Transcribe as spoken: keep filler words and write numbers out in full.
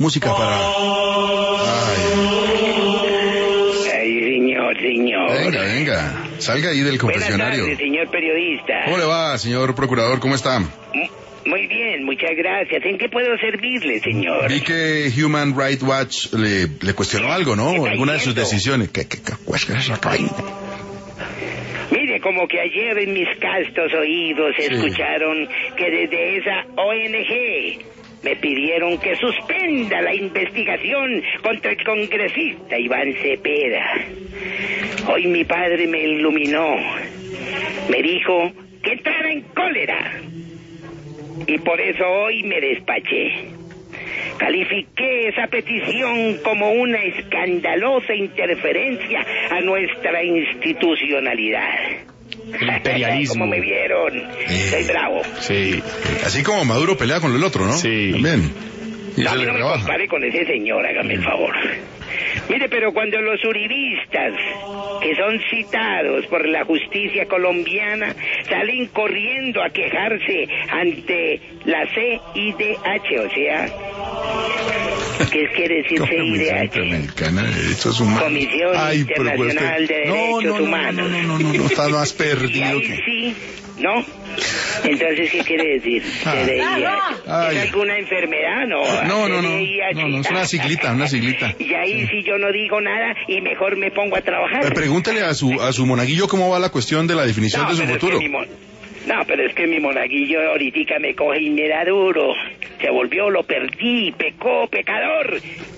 música para... Ay. Ay, señor, señor. Venga, venga, salga ahí del confesionario. Buenas tardes, señor periodista. ¿Cómo le va, señor procurador? ¿Cómo está? Muy bien, muchas gracias. ¿En qué puedo servirle, señor? Vi que Human Rights Watch le, le cuestionó algo, ¿no? Alguna de sus decisiones. ¿Qué, qué, qué, qué es esa vaina? Mire, como que ayer en mis castos oídos Sí. escucharon que desde esa O N G me pidieron que suspenda la investigación contra el congresista Iván Cepeda. Hoy mi padre me iluminó. Me dijo que entrara en cólera. Y por eso hoy me despaché. Califiqué esa petición como una escandalosa interferencia a nuestra institucionalidad. El imperialismo. ¿Cómo me vieron? Sí. Soy bravo. Sí, Así como Maduro pelea con el otro, ¿no? Sí. También. Y No, a se mí le no me rebaja. compare con ese señor, hágame el favor. Mire, pero cuando los uribistas, que son citados por la justicia colombiana, salen corriendo a quejarse ante la C I D H, o sea, ¿qué quiere decir C I D Comisión H? Interamericana de Derechos Humanos. Comisión Ay, pero pues Internacional usted- de no, Derechos no, no, Humanos. No, no, no, no, no, está más Y perdido ahí que... sí, ¿no? Entonces, ¿qué quiere decir? Ah. C D I H. Ay. ¿Es alguna enfermedad? No, No, no, no, C D I H. no, no, es una siglita, una siglita. Y ahí sí yo no digo nada y mejor me pongo a trabajar. Eh, Pregúntele a su a su monaguillo cómo va la cuestión de la definición No, de su pero es futuro. que mi mon- No, pero es que mi monaguillo ahorita me coge y me da duro. Se volvió, lo perdí, pecó, pecador.